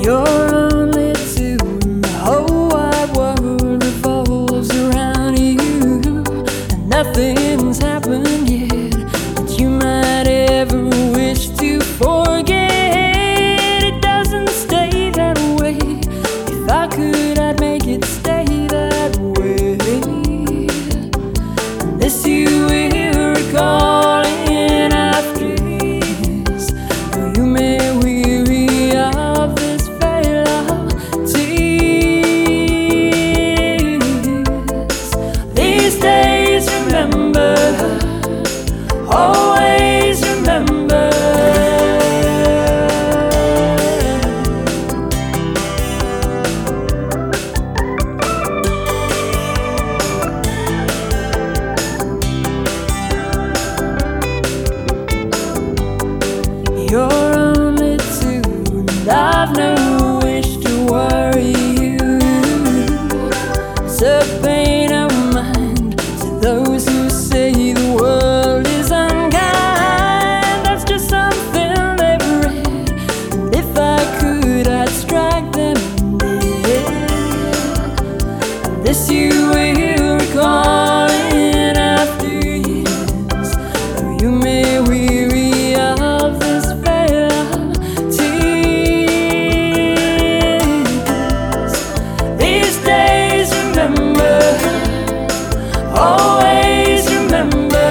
You're only two, and the whole wide world revolves around you, and nothing's happened yet that you might ever wish to forget. It doesn't stay that way. If I could, I'd make it stay that way. And this you will recall in after years, though you may weary of this veil of tears. These days, remember, always remember. You're only two, and I've no wish to worry you. It's a pain of mind to those who say the world is unkind. That's just something they've read, and if I could, I'd strike them dead. And this you will recall in after years, though you may weary of this veil of tears. These days, remember, always remember.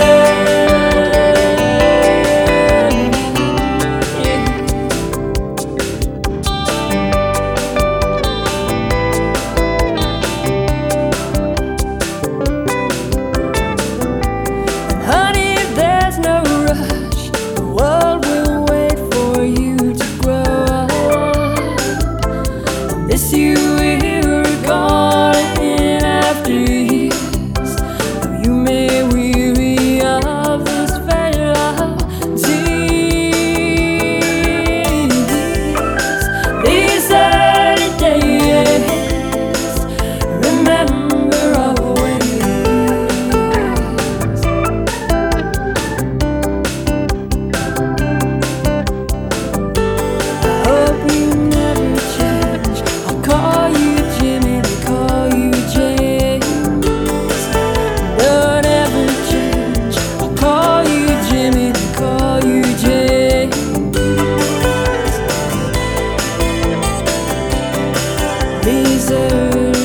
And honey, if there's no rush, the world will wait for you to grow up. And this you will recall in after years, though you may weary of this veil of tears. These early days, remember always. I hope you never change. I'll call you Jimmy to call you James. Don't ever change. I'll call you Jimmy to call you James. These early